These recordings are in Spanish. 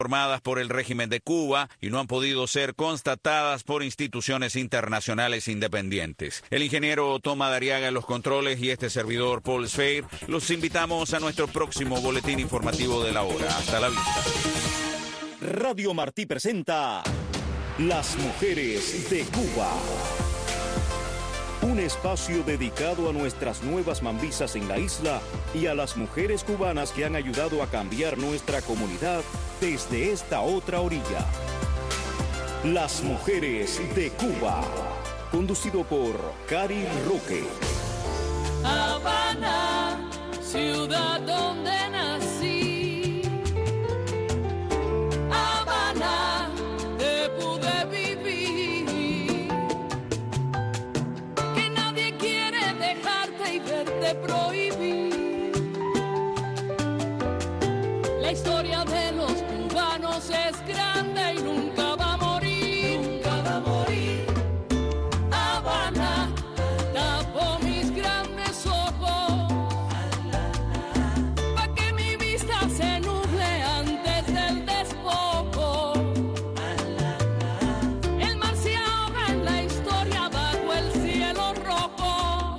formadas por el régimen de Cuba y no han podido ser constatadas por instituciones internacionales independientes. El ingeniero Toma Dariaga en los controles y este servidor Paul Sfeir los invitamos a nuestro próximo boletín informativo de la hora. Hasta la vista. Radio Martí presenta Las Mujeres de Cuba. Un espacio dedicado a nuestras nuevas mambisas en la isla y a las mujeres cubanas que han ayudado a cambiar nuestra comunidad desde esta otra orilla. Las Mujeres de Cuba. Conducido por Cari Roque. Habana, ciudad donde nací. Habana, te pude vivir. Que nadie quiere dejarte y verte prohibir. La historia de los cubanos es grande y nunca va a morir. Nunca va a morir. Habana, tapo mis grandes ojos, pa' que mi vista se nuble antes del despojo. El mar se ahoga en la historia bajo el cielo rojo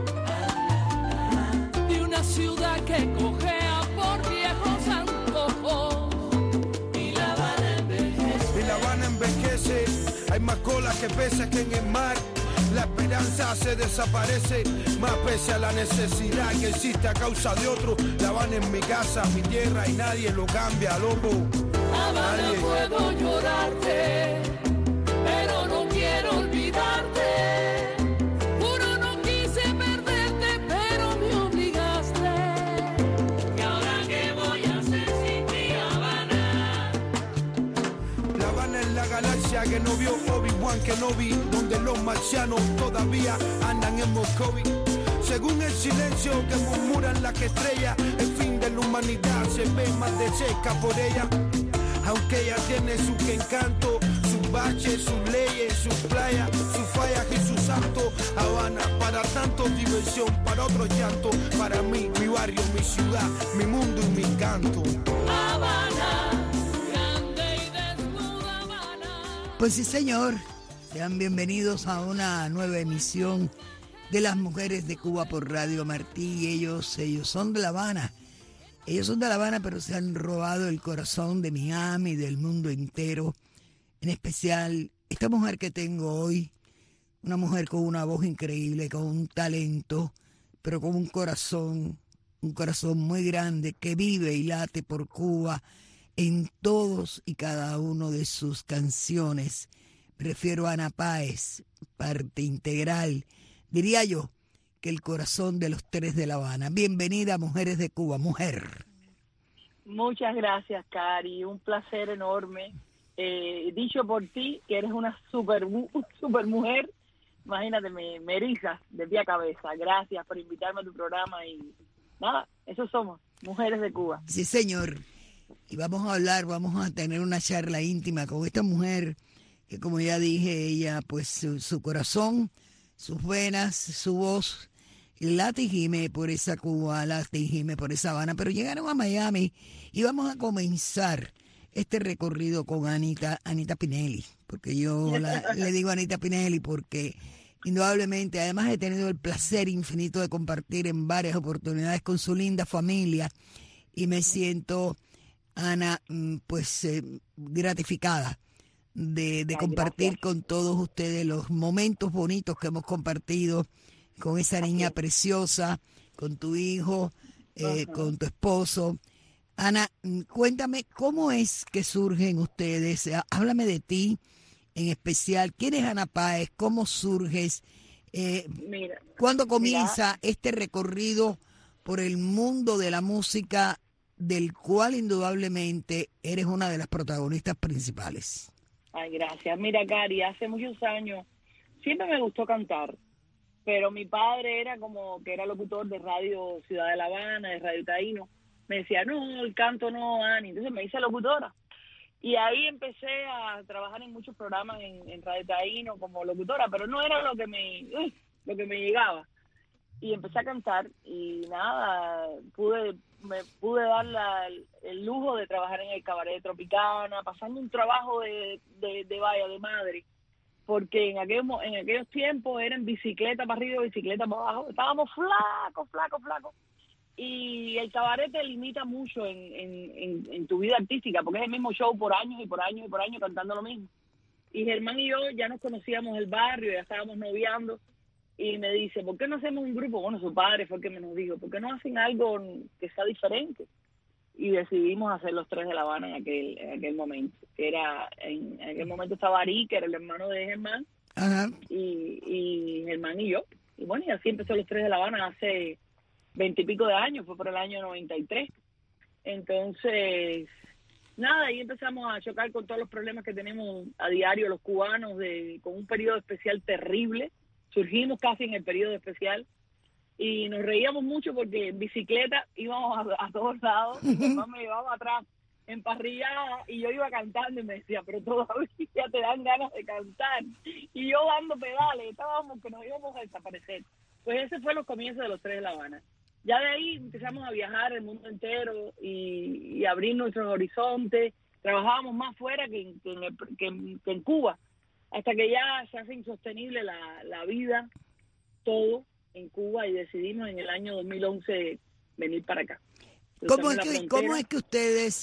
de una ciudad que cojea por viejos antojos. Y La Habana envejece. Y La Habana envejece. Hay más colas que peces que en el mar. La esperanza se desaparece, más pese a la necesidad que existe a causa de otro. La Habana es mi casa, mi tierra y nadie lo cambia, loco. Habana, Nadie. puedo llorarte, pero no quiero olvidarte. Juro no quise perderte, pero me obligaste. ¿Y ahora qué voy a hacer sin ti, Habana? La Habana es la galaxia que no vio Obi-Wan Kenobi, donde los marcianos todavía andan en Moscovy. Según el silencio que murmuran las estrellas, el fin de la humanidad se ve más de cerca por ella. Aunque ella tiene su encanto, sus baches, sus leyes, sus playas, sus fallas y sus santos. Habana, para tanto diversión, para otro llanto. Para mí, mi barrio, mi ciudad, mi mundo y mi canto. Habana, grande y desnuda Habana. Pues sí, señor. Sean bienvenidos a una nueva emisión de Las Mujeres de Cuba por Radio Martí. Ellos son de La Habana. Ellos son de La Habana, pero se han robado el corazón de Miami, del mundo entero. En especial, esta mujer que tengo hoy, una mujer con una voz increíble, con un talento, pero con un corazón muy grande que vive y late por Cuba en todos y cada uno de sus canciones. Me refiero a Ana Páez, parte integral, diría yo, que el corazón de los tres de La Habana. Bienvenida, Mujeres de Cuba, mujer. Muchas gracias, Cari, un placer enorme. Dicho por ti, que eres una super mujer, imagínate, me erizas de pie a cabeza. Gracias por invitarme a tu programa y nada, eso somos, Mujeres de Cuba. Sí, señor. Y vamos a tener una charla íntima con esta mujer que, como ya dije, ella, pues su corazón, sus venas, su voz, late y gime por esa Cuba, late y gime por esa Habana, pero llegaron a Miami y vamos a comenzar este recorrido con Anita Pinelli, porque yo le digo Anita Pinelli porque indudablemente, además he tenido el placer infinito de compartir en varias oportunidades con su linda familia y me siento, Ana, pues gratificada de compartir gracias con todos ustedes los momentos bonitos que hemos compartido con esa niña preciosa, con tu hijo, con tu esposo. Ana, cuéntame, ¿cómo es que surgen ustedes? Háblame de ti en especial. ¿Quién es Ana Páez? ¿Cómo surges? Mira, ¿Cuándo comienza este recorrido por el mundo de la música, del cual indudablemente eres una de las protagonistas principales? ay, gracias. Mira, Cari, hace muchos años siempre me gustó cantar, pero mi padre era como que era locutor de Radio Ciudad de La Habana, de Radio Taíno. Me decía, no, el canto no, Ani. Entonces me hice locutora. Y ahí empecé a trabajar en muchos programas en Radio Taíno como locutora, pero no era lo que me llegaba. y empecé a cantar y nada, me pude dar el lujo de trabajar en el Cabaret de Tropicana, pasando un trabajo de vaya, de madre, porque en aquellos tiempos era en bicicleta para arriba, bicicleta para abajo, estábamos flacos, y el cabaret te limita mucho en tu vida artística, porque es el mismo show por años cantando lo mismo. Y Germán y yo ya nos conocíamos el barrio, ya estábamos noviando, y me dice, ¿por qué no hacemos un grupo? Bueno, su padre fue el que me nos dijo, ¿por qué no hacen algo que sea diferente? Y decidimos hacer Los Tres de La Habana en aquel momento. En aquel momento estaba Ari, que era el hermano de Germán, Ajá. y Germán y yo. Y bueno, y así empezó Los Tres de La Habana hace 20 y pico de años, fue por el año 93. Entonces, nada, ahí empezamos a chocar con todos los problemas que tenemos a diario los cubanos, con un periodo especial terrible. Surgimos casi en el periodo especial y nos reíamos mucho porque en bicicleta íbamos a todos lados. Mi mamá me llevaba atrás en parrillada y yo iba cantando y me decía, pero todavía te dan ganas de cantar. Y yo dando pedales, estábamos que nos íbamos a desaparecer. Pues ese fue los comienzos de Los Tres de La Habana. Ya de ahí empezamos a viajar el mundo entero y abrir nuestros horizontes. Trabajábamos más fuera que en Cuba, hasta que ya se hace insostenible la vida, todo en Cuba, y decidimos en el año 2011 venir para acá. ¿Cómo es que ustedes,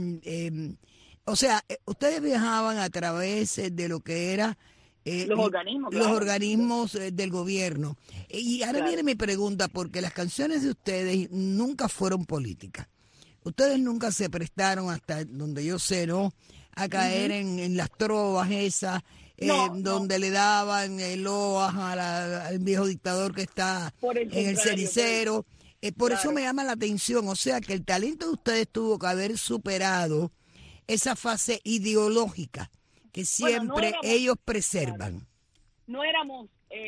ustedes viajaban a través de lo que era los organismos, los claro, organismos del gobierno? Y ahora claro, viene mi pregunta, porque las canciones de ustedes nunca fueron políticas. Ustedes nunca se prestaron, hasta donde yo sé, ¿no?, a caer en las trovas esas, donde le daban loas al viejo dictador que está en el cenicero. Por eso me llama la atención, o sea, que el talento de ustedes tuvo que haber superado esa fase ideológica que siempre ellos preservan. Claro, no éramos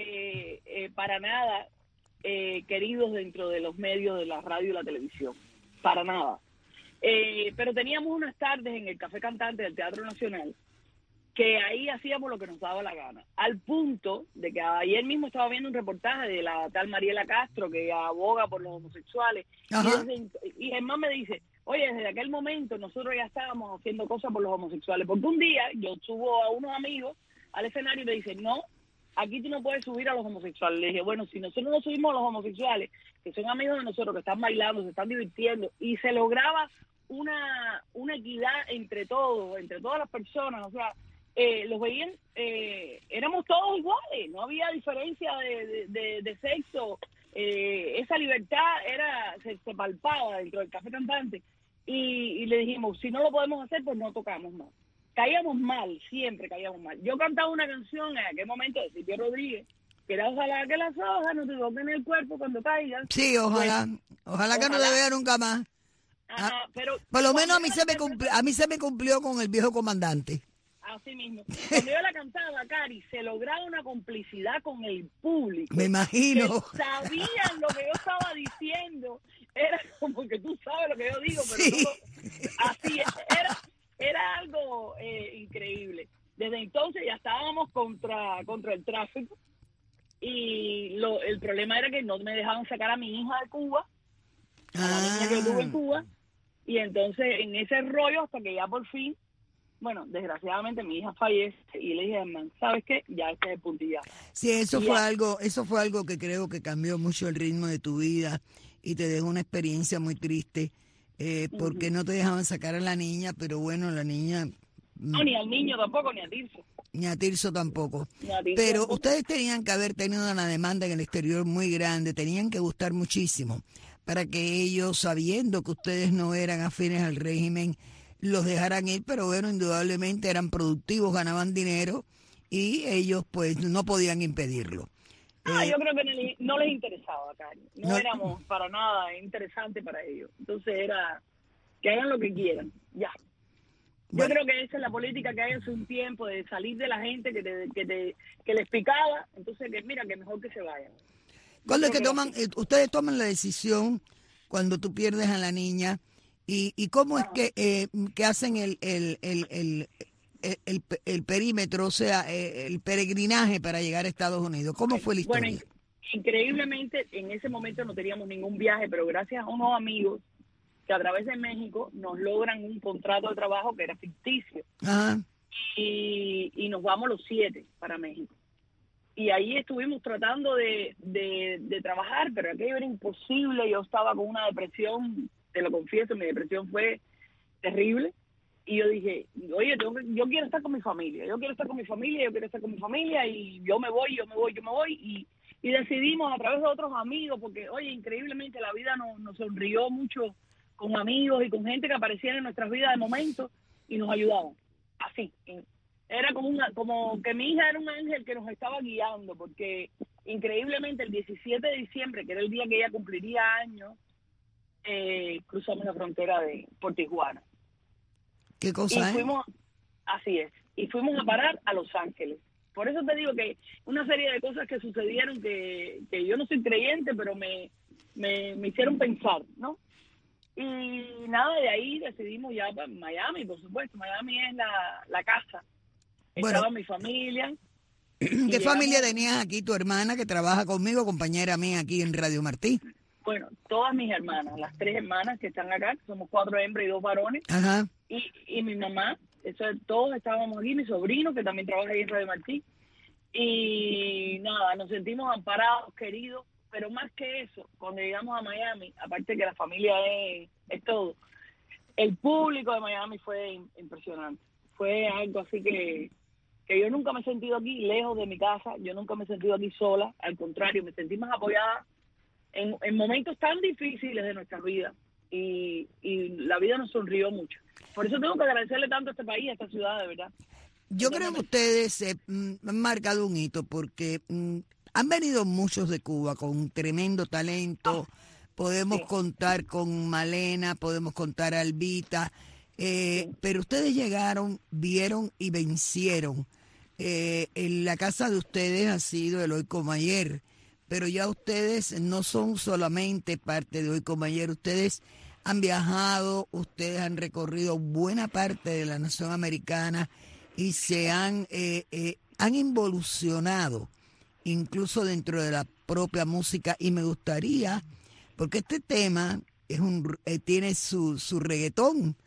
para nada queridos dentro de los medios de la radio y la televisión, para nada. Pero teníamos unas tardes en el Café Cantante del Teatro Nacional que ahí hacíamos lo que nos daba la gana, al punto de que ayer mismo estaba viendo un reportaje de la tal Mariela Castro, que aboga por los homosexuales, y Germán me dice, oye, desde aquel momento nosotros ya estábamos haciendo cosas por los homosexuales, porque un día yo subo a unos amigos al escenario y me dicen, no, aquí tú no puedes subir a los homosexuales. Le dije, bueno, si nosotros no subimos a los homosexuales, que son amigos de nosotros, que están bailando, se están divirtiendo, y se lograba una equidad entre todos, entre todas las personas, o sea, los veían, éramos todos iguales, no había diferencia de sexo, esa libertad se palpaba dentro del Café Cantante, y le dijimos, si no lo podemos hacer, pues no tocamos más. Caíamos mal, siempre caíamos mal. Yo cantaba una canción en aquel momento de Silvio Rodríguez, que era ojalá que las hojas no te toquen el cuerpo cuando caigan. Sí, ojalá, pues, ojalá que no te vea nunca más. Pero por lo menos a mí se me cumplió con el viejo comandante. Así mismo. Cuando yo la cantaba, Cari, se lograba una complicidad con el público. Me imagino. Que sabían lo que yo estaba diciendo. Era como que tú sabes lo que yo digo, pero sí, así era algo increíble. Desde entonces ya estábamos contra el tráfico, y el problema era que no me dejaban sacar a mi hija de Cuba, a la niña que yo tuve en Cuba, y entonces en ese rollo hasta que ya por fin, bueno, desgraciadamente mi hija fallece, y le dije, hermano, ¿sabes qué? Ya este es el puntillazo. Sí, eso fue algo que creo que cambió mucho el ritmo de tu vida y te dejó una experiencia muy triste, porque no te dejaban sacar a la niña, pero bueno, la niña... No, ni al niño tampoco, ni a Tirso. Ni a Tirso tampoco. Tirso pero tampoco. Ustedes tenían que haber tenido una demanda en el exterior muy grande, tenían que gustar muchísimo para que ellos, sabiendo que ustedes no eran afines al régimen, los dejaran ir, pero bueno, indudablemente eran productivos, ganaban dinero y ellos pues no podían impedirlo. Yo creo que no les interesaba, Cari. No éramos para nada interesantes para ellos. Entonces era que hagan lo que quieran, ya. Yo creo que esa es la política que hay hace un tiempo, de salir de la gente que les picaba, entonces que mira, que mejor que se vayan. ¿Cuándo es que ustedes toman la decisión cuando tú pierdes a la niña? ¿Y cómo es que hacen el perímetro, o sea, el peregrinaje para llegar a Estados Unidos? ¿Cómo fue la historia? Bueno, Increíblemente, en ese momento no teníamos ningún viaje, pero gracias a unos amigos que a través de México nos logran un contrato de trabajo que era ficticio. Ajá. Y nos vamos los 7 para México. Y ahí estuvimos tratando de trabajar, pero aquello era imposible. Yo estaba con una depresión, te lo confieso, mi depresión fue terrible. Y yo dije, oye, yo quiero estar con mi familia, y yo me voy. Y decidimos a través de otros amigos, porque, oye, increíblemente la vida nos sonrió mucho con amigos y con gente que aparecía en nuestras vidas de momento y nos ayudaban. Así. Era como que mi hija era un ángel que nos estaba guiando, porque increíblemente el 17 de diciembre, que era el día que ella cumpliría años, cruzamos la frontera por Tijuana. ¿Qué cosa? Y fuimos, así es, y fuimos a parar a Los Ángeles. Por eso te digo que una serie de cosas que sucedieron que yo no soy creyente, pero me hicieron pensar, ¿no? Y nada, de ahí decidimos ya para Miami, por supuesto. Miami es la casa. Bueno, estaba mi familia. ¿Qué familia tenías aquí? Tu hermana que trabaja conmigo, compañera mía aquí en Radio Martí. Bueno, todas mis hermanas, las 3 hermanas que están acá, somos 4 hembras y 2 varones. Ajá. Y mi mamá, todos estábamos aquí, mi sobrino que también trabaja ahí en Radio Martí. Y nada, nos sentimos amparados, queridos, pero más que eso, cuando llegamos a Miami, aparte que la familia es todo, el público de Miami fue impresionante. Fue algo así que yo nunca me he sentido aquí lejos de mi casa, yo nunca me he sentido aquí sola, al contrario, me sentí más apoyada en momentos tan difíciles de nuestra vida, y la vida nos sonrió mucho. Por eso tengo que agradecerle tanto a este país, a esta ciudad, de verdad. Yo creo que ustedes han marcado un hito porque han venido muchos de Cuba con tremendo talento. Podemos contar con Malena, podemos contar a Albita, pero ustedes llegaron, vieron y vencieron. En la casa de ustedes ha sido el Hoy Como Ayer, pero ya ustedes no son solamente parte de Hoy Como Ayer, ustedes han viajado, ustedes han recorrido buena parte de la nación americana y se han involucionado incluso dentro de la propia música. Y me gustaría, porque este tema tiene su reggaetón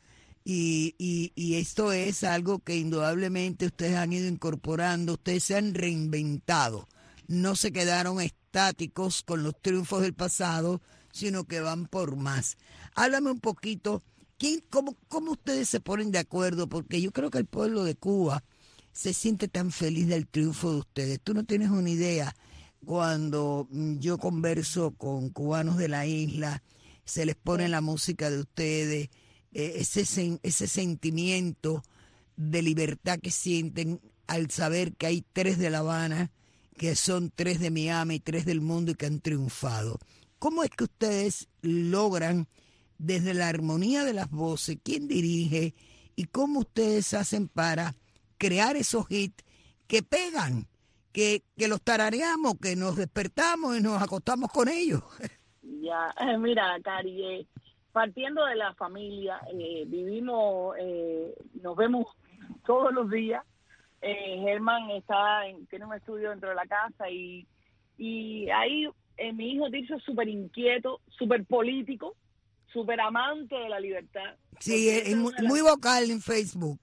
y esto es algo que indudablemente ustedes han ido incorporando, ustedes se han reinventado, no se quedaron estáticos con los triunfos del pasado, sino que van por más. Háblame un poquito, ¿cómo ustedes se ponen de acuerdo? Porque yo creo que el pueblo de Cuba se siente tan feliz del triunfo de ustedes. Tú no tienes una idea. Cuando yo converso con cubanos de la isla, se les pone la música de ustedes, ese sentimiento de libertad que sienten al saber que hay 3 de La Habana, que son 3 de Miami, 3 del mundo y que han triunfado. ¿Cómo es que ustedes logran, desde la armonía de las voces, quién dirige y cómo ustedes hacen para crear esos hits que pegan, que los tarareamos, que nos despertamos y nos acostamos con ellos? Ya, mira, Cari, partiendo de la familia, vivimos, nos vemos todos los días. Germán tiene un estudio dentro de la casa y ahí mi hijo Tirso es súper inquieto, súper político, súper amante de la libertad. Sí, es muy vocal en Facebook.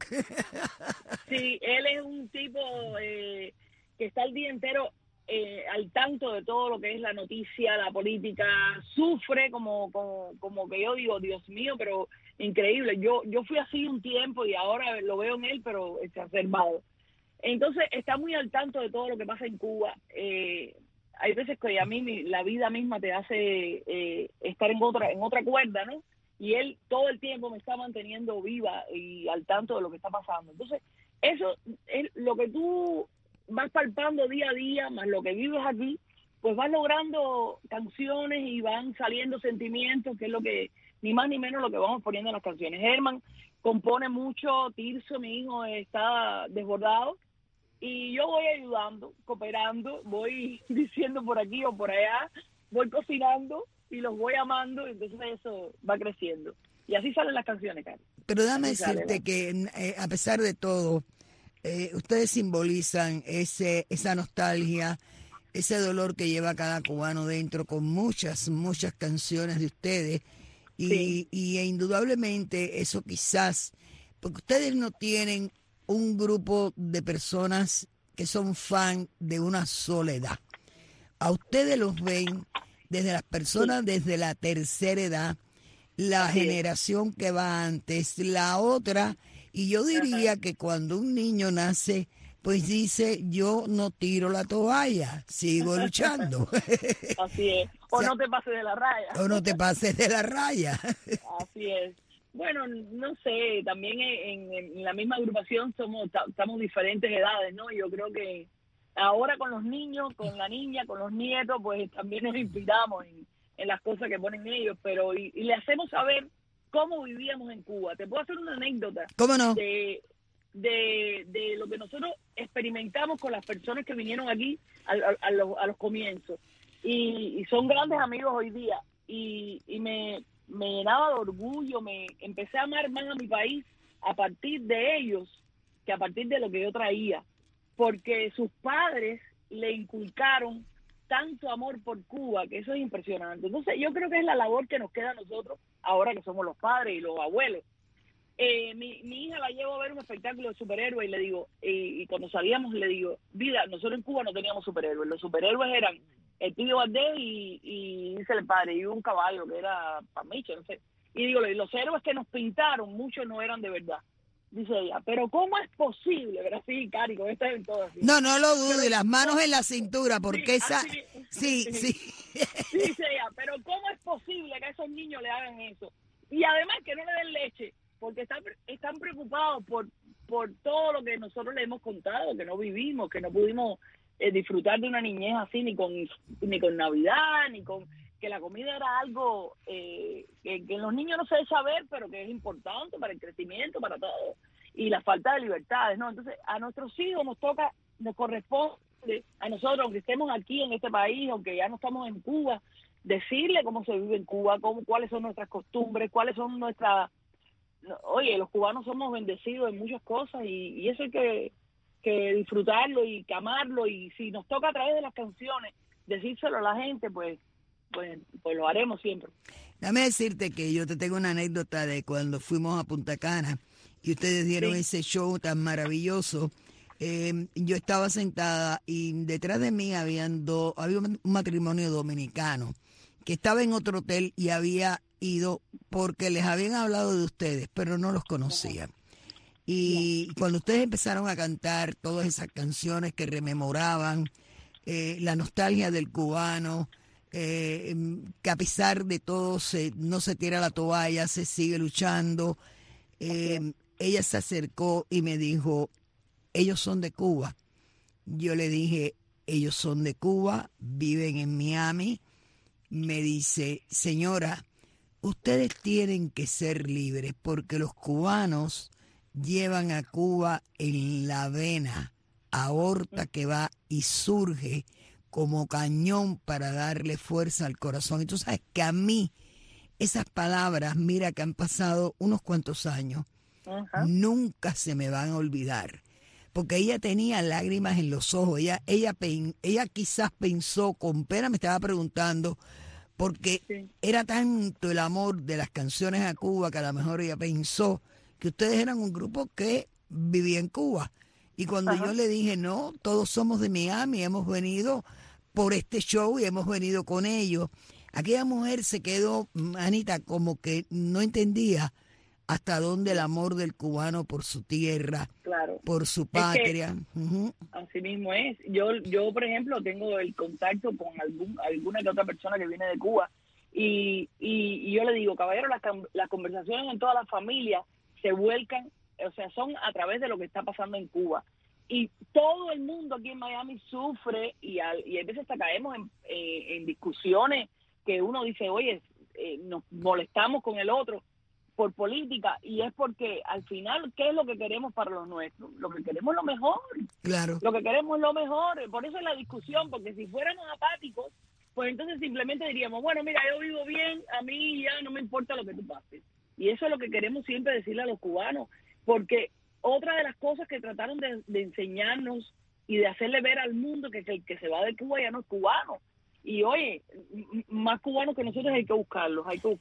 Sí, él es un tipo que está el día entero al tanto de todo lo que es la noticia, la política, sufre como que yo digo, Dios mío, pero increíble. Yo fui así un tiempo y ahora lo veo en él, pero exacerbado. Entonces está muy al tanto de todo lo que pasa en Cuba. Hay veces que a mí la vida misma te hace estar en otra cuerda, ¿no? Y él todo el tiempo me está manteniendo viva y al tanto de lo que está pasando. Entonces, eso es lo que tú vas palpando día a día, más lo que vives aquí, pues vas logrando canciones y van saliendo sentimientos, que es lo que, ni más ni menos lo que vamos poniendo en las canciones. Germán compone mucho, Tirso, mi hijo, está desbordado, y yo voy ayudando, cooperando, voy diciendo por aquí o por allá, voy cocinando y los voy amando, y entonces eso va creciendo. Y así salen las canciones, Cari. Pero déjame decirte que a pesar de todo, ustedes simbolizan esa nostalgia, ese dolor que lleva cada cubano dentro con muchas, muchas canciones de ustedes. Y indudablemente eso quizás, porque ustedes no tienen un grupo de personas que son fan de una sola edad. A ustedes los ven desde las personas desde la tercera edad, la generación que va antes, la otra, y yo diría que cuando un niño nace, pues dice, yo no tiro la toalla, sigo luchando. Así es. O no te pases de la raya. O no te pases de la raya. Así es. Bueno, no sé, también en la misma agrupación estamos diferentes edades, ¿no? Yo creo que ahora con los niños, con la niña, con los nietos, pues también nos inspiramos en las cosas que ponen ellos, pero y le hacemos saber cómo vivíamos en Cuba. Te puedo hacer una anécdota. ¿Cómo no? De lo que nosotros experimentamos con las personas que vinieron aquí a los comienzos. Y son grandes amigos hoy día. Y me llenaba de orgullo, me empecé a amar más a mi país a partir de ellos que a partir de lo que yo traía. Porque sus padres le inculcaron tanto amor por Cuba, que eso es impresionante. Entonces yo creo que es la labor que nos queda a nosotros, ahora que somos los padres y los abuelos. Mi hija la llevo a ver un espectáculo de superhéroes y le digo, y cuando salíamos le digo, vida, nosotros en Cuba no teníamos superhéroes, los superhéroes eran el Tío Valdés y dice el padre, y un caballo que era Pamicho, no sé. Y digo, los héroes que nos pintaron, muchos no eran de verdad. Dice ella, pero ¿cómo es posible? ¿Verdad? Sí, Cari, con esta en todo así. No lo dudes, las manos en la cintura, porque sí. Dice ella, pero ¿cómo es posible que a esos niños le hagan eso? Y además que no le den leche, porque están preocupados por todo lo que nosotros le hemos contado, que no vivimos, que no pudimos disfrutar de una niñez así, ni con Navidad, ni con que la comida era algo que los niños no se debe saber, pero que es importante para el crecimiento, para todo, y la falta de libertades, ¿no? Entonces, a nuestros hijos nos corresponde, a nosotros, aunque estemos aquí en este país, aunque ya no estamos en Cuba, decirle cómo se vive en Cuba, cuáles son nuestras costumbres, cuáles son nuestras... Oye, los cubanos somos bendecidos en muchas cosas y eso hay que disfrutarlo y que amarlo, y si nos toca a través de las canciones decírselo a la gente, pues lo haremos siempre. Déjame decirte que yo te tengo una anécdota de cuando fuimos a Punta Cana y ustedes dieron ese show tan maravilloso. Yo estaba sentada y detrás de mí había un matrimonio dominicano que estaba en otro hotel y había ido porque les habían hablado de ustedes, pero no los conocían. Y cuando ustedes empezaron a cantar todas esas canciones que rememoraban la nostalgia del cubano, que a pesar de todo no se tira la toalla, se sigue luchando, ella se acercó y me dijo, ellos son de Cuba. Yo le dije, ellos son de Cuba, viven en Miami. Me dice, señora, ustedes tienen que ser libres porque los cubanos llevan a Cuba en la vena, aorta que va y surge como cañón para darle fuerza al corazón. Y tú sabes que a mí esas palabras, mira que han pasado unos cuantos años, nunca se me van a olvidar. Porque ella tenía lágrimas en los ojos, ella quizás pensó, con pena me estaba preguntando, porque era tanto el amor de las canciones a Cuba que a lo mejor ella pensó que ustedes eran un grupo que vivía en Cuba. Y cuando yo le dije, no, todos somos de Miami, hemos venido por este show y hemos venido con ellos, aquella mujer se quedó, Anita, como que no entendía hasta dónde el amor del cubano por su tierra, claro, por su patria. Así mismo es. Yo, por ejemplo, tengo el contacto con alguna que otra persona que viene de Cuba y yo le digo, caballero, las conversaciones en todas las familias se vuelcan, o sea, son a través de lo que está pasando en Cuba. Y todo el mundo aquí en Miami sufre y a veces hasta caemos en discusiones que uno dice, oye, nos molestamos con el otro por política, y es porque al final, ¿qué es lo que queremos para los nuestros? Lo que queremos es lo mejor. Claro. Lo que queremos es lo mejor. Por eso es la discusión, porque si fuéramos apáticos, pues entonces simplemente diríamos, bueno, mira, yo vivo bien, a mí ya no me importa lo que tú pases. Y eso es lo que queremos siempre decirle a los cubanos, porque otra de las cosas que trataron de enseñarnos y de hacerle ver al mundo que el que se va de Cuba ya no es cubano. Y oye, más cubano que nosotros hay que buscarlos,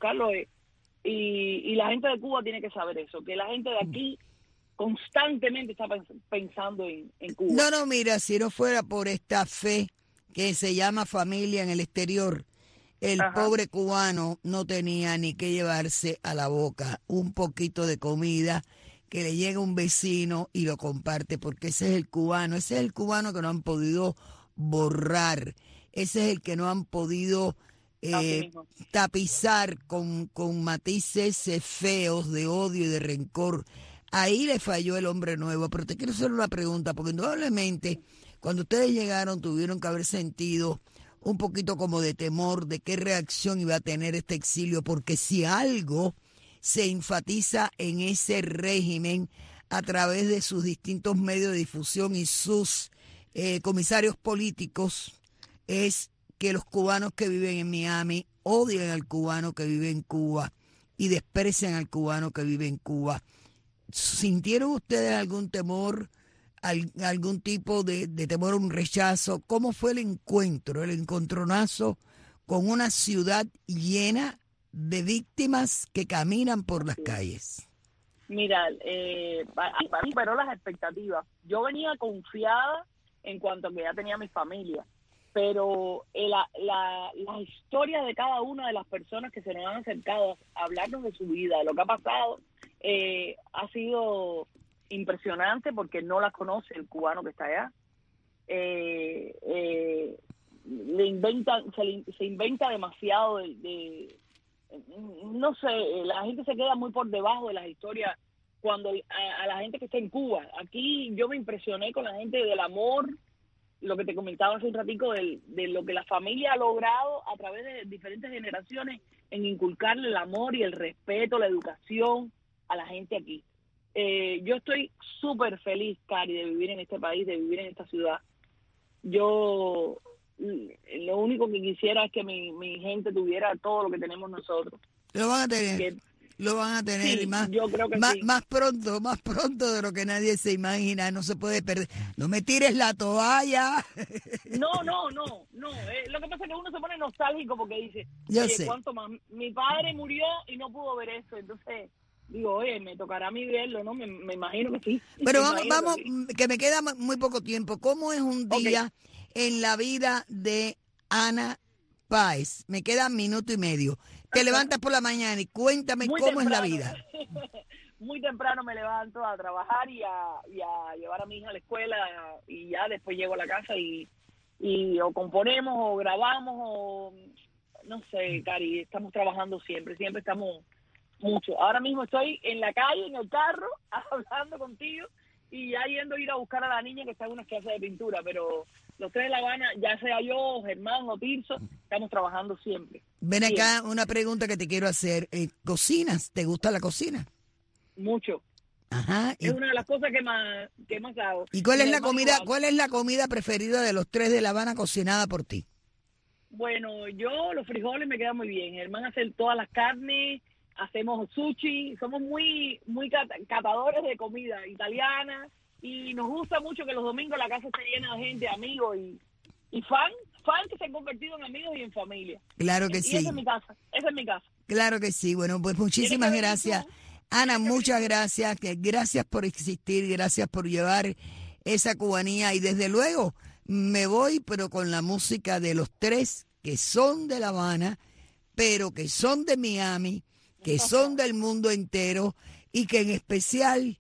y la gente de Cuba tiene que saber eso, que la gente de aquí constantemente está pensando en Cuba. No, mira, si no fuera por esta fe que se llama familia en el exterior, el pobre cubano no tenía ni que llevarse a la boca un poquito de comida que le llega un vecino y lo comparte, porque ese es el cubano que no han podido borrar, ese es el que no han podido tapizar con matices feos de odio y de rencor. Ahí le falló el hombre nuevo. Pero te quiero hacer una pregunta, porque indudablemente cuando ustedes llegaron tuvieron que haber sentido un poquito como de temor de qué reacción iba a tener este exilio, porque si algo se enfatiza en ese régimen a través de sus distintos medios de difusión y sus comisarios políticos, es que los cubanos que viven en Miami odian al cubano que vive en Cuba y desprecian al cubano que vive en Cuba. ¿Sintieron ustedes algún temor, algún tipo de temor, un rechazo? ¿Cómo fue el encuentro, el encontronazo con una ciudad llena de víctimas que caminan por las calles? Mira, para mí superó las expectativas. Yo venía confiada en cuanto a que ya tenía mi familia, pero la historia de cada una de las personas que se nos han acercado a hablarnos de su vida, de lo que ha pasado, ha sido impresionante, porque no las conoce el cubano que está allá. Se inventa demasiado no sé, la gente se queda muy por debajo de las historias cuando a la gente que está en Cuba. Aquí yo me impresioné con la gente del amor, lo que te comentaba hace un ratico de lo que la familia ha logrado a través de diferentes generaciones en inculcarle el amor y el respeto, la educación a la gente aquí. Yo estoy súper feliz, Cari, de vivir en este país, de vivir en esta ciudad. Yo lo único que quisiera es que mi gente tuviera todo lo que tenemos nosotros. Lo van a tener. Lo van a tener, sí, y más, yo creo que más, sí. más pronto de lo que nadie se imagina. No se puede perder. No me tires la toalla. No. Lo que pasa es que uno se pone nostálgico porque dice, Yo oye, sé. ¿cuánto más? Mi padre murió y no pudo ver eso, entonces digo, oye, me tocará a mí verlo, ¿no? Me imagino que sí. Pero Me vamos, imagino que sí. que me queda muy poco tiempo. ¿Cómo es un día en la vida de Ana Páez? Me queda minuto y medio. Te levantas por la mañana y cuéntame Muy cómo temprano. es la vida. Muy temprano me levanto a trabajar y a llevar a mi hija a la escuela, y ya después llego a la casa y o componemos o grabamos o no sé, Cari, estamos trabajando siempre estamos mucho. Ahora mismo estoy en la calle, en el carro, hablando contigo y ya yendo a ir a buscar a la niña que está en unas clases de pintura, pero los tres de La Habana, ya sea yo, Germán o Tirso, estamos trabajando siempre. Ven acá, una pregunta que te quiero hacer. ¿Cocinas? ¿Te gusta la cocina? Mucho. Ajá. Es una de las cosas que más hago. ¿Y cuál es Mi la hermano comida? igual. ¿Cuál es la comida preferida de los tres de La Habana cocinada por ti? Bueno, yo los frijoles me quedan muy bien. Germán hace todas las carnes, hacemos sushi, somos muy catadores de comida italiana y nos gusta mucho que los domingos la casa esté llena de gente, amigos y fan que se han convertido en amigos y en familia. Claro que y sí. esa es mi casa. Claro que sí. Bueno, pues muchísimas ¿Tienes que gracias. venir tú? Ana, muchas gracias. Gracias por existir, gracias por llevar esa cubanía. Y desde luego me voy, pero con la música de los tres que son de La Habana, pero que son de Miami, que son del mundo entero y que en especial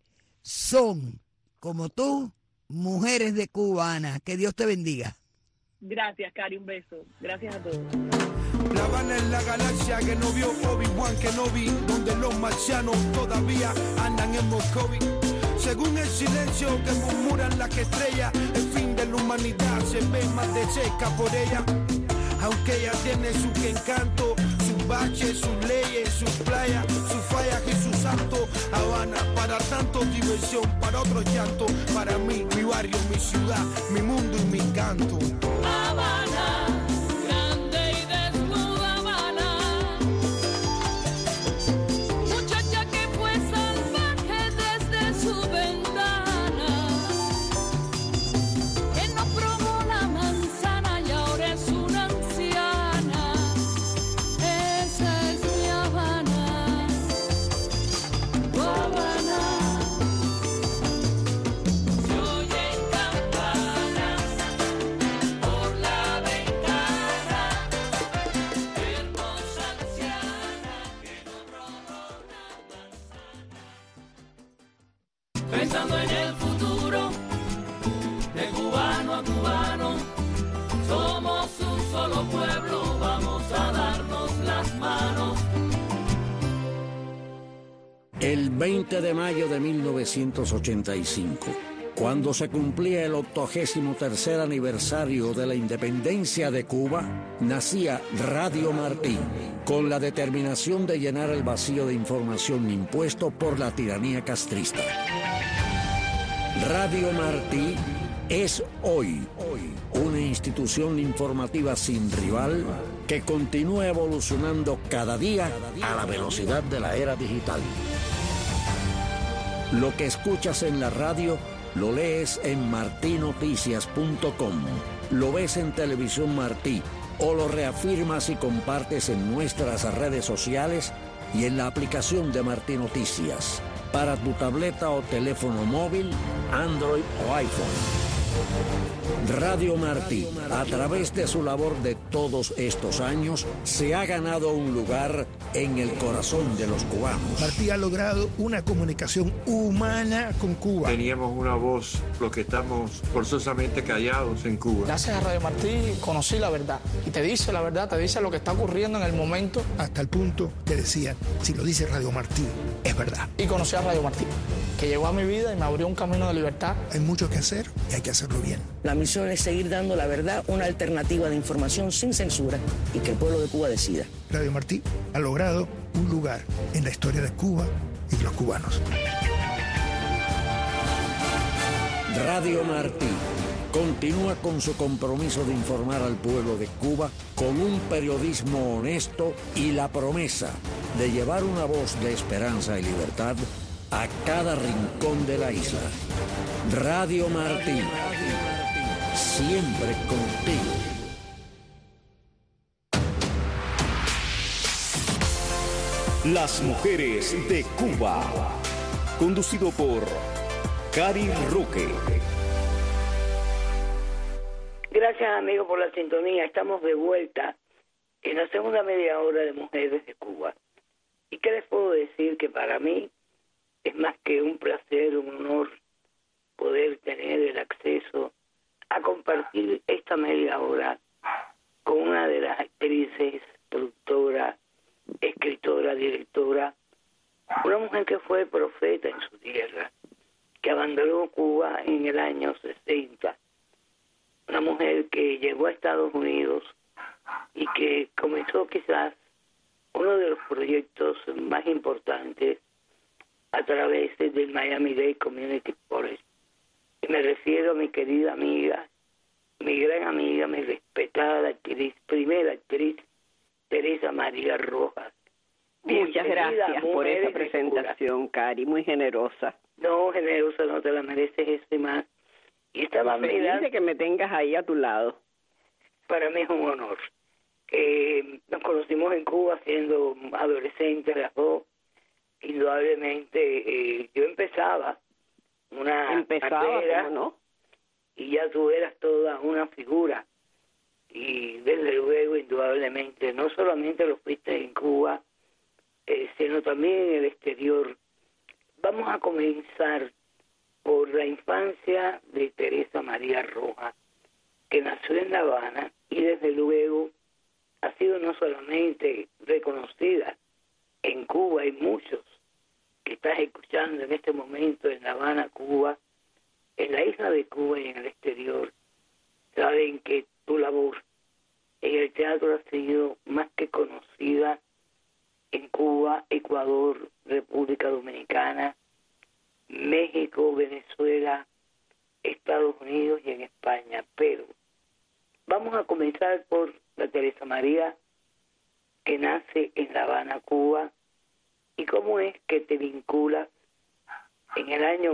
son, como tú, mujeres de Cuba, Ana. Que Dios te bendiga. Gracias, Cari, un beso. Gracias a todos. La Habana es la galaxia que no vio Obi-Wan Kenobi, donde los marcianos todavía andan en Moscovy. Según el silencio que murmuran las estrellas, el fin de la humanidad se ve más de cerca por ella. Aunque ella tiene su encanto, sus baches, sus leyes, sus playas, sus fallas y sus santos. Habana para tanto diversión, para otros llanto. Para mí, mi barrio, mi ciudad, mi mundo y mi canto. Habana, grande y desnuda Habana, muchacha que fue salvaje desde su ventana, El 20 de mayo de 1985, cuando se cumplía el 83º aniversario de la independencia de Cuba, nacía Radio Martí, con la determinación de llenar el vacío de información impuesto por la tiranía castrista. Radio Martí es hoy una institución informativa sin rival que continúa evolucionando cada día a la velocidad de la era digital. Lo que escuchas en la radio lo lees en martinoticias.com, lo ves en Televisión Martí o lo reafirmas y compartes en nuestras redes sociales y en la aplicación de Martí Noticias para tu tableta o teléfono móvil, Android o iPhone. Radio Martí, a través de su labor de todos estos años, se ha ganado un lugar en el corazón de los cubanos. Martí ha logrado una comunicación humana con Cuba. Teníamos una voz, los que estamos forzosamente callados en Cuba. Gracias a Radio Martí conocí la verdad. Y te dice la verdad, te dice lo que está ocurriendo en el momento. Hasta el punto que decían, si lo dice Radio Martí, es verdad. Y conocí a Radio Martí, que llegó a mi vida y me abrió un camino de libertad. Hay mucho que hacer y hay que hacerlo bien. La misión es seguir dando la verdad, una alternativa de información sin censura y que el pueblo de Cuba decida. Radio Martí ha logrado un lugar en la historia de Cuba y de los cubanos. Radio Martí continúa con su compromiso de informar al pueblo de Cuba con un periodismo honesto y la promesa de llevar una voz de esperanza y libertad a cada rincón de la isla. Radio Martí, siempre contigo. Las mujeres de Cuba. Conducido por Cari Roque. Gracias, amigo, por la sintonía. Estamos de vuelta en la segunda media hora de Mujeres de Cuba. ¿Y qué les puedo decir? Que para mí es más que un placer, un honor poder tener el acceso a compartir esta media hora con una de las actrices, productora, escritora, directora, una mujer que fue profeta en su tierra, que abandonó Cuba en el año 60, una mujer que llegó a Estados Unidos y que comenzó quizás uno de los proyectos más importantes a través del Miami-Dade Community College. Y me refiero a mi querida amiga, mi gran amiga, mi respetada actriz, primera actriz, Teresa María Rojas. Muchas gracias por esa presentación, Cari, muy generosa. No, generosa, no te la mereces eso y más. Y estaba feliz de que me tengas ahí a tu lado. Para mí es un honor. Nos conocimos en Cuba siendo adolescentes las dos. Indudablemente yo empezaba una carrera, ¿cómo no? Y ya tú eras toda una figura. Y desde luego, indudablemente, no solamente lo fuiste en Cuba, sino también en el exterior. Vamos a comenzar por la infancia de Teresa María Rojas, que nació en La Habana y desde luego ha sido no solamente reconocida en Cuba, hay muchos que estás escuchando en este momento en La Habana, Cuba, en la isla de Cuba y en el exterior, saben que tu labor en el teatro ha sido más que conocida en Cuba, Ecuador, República Dominicana, México, Venezuela, Estados Unidos y en España. Pero vamos a comenzar por la Teresa María, que nace en La Habana, Cuba, y cómo es que te vinculas en el año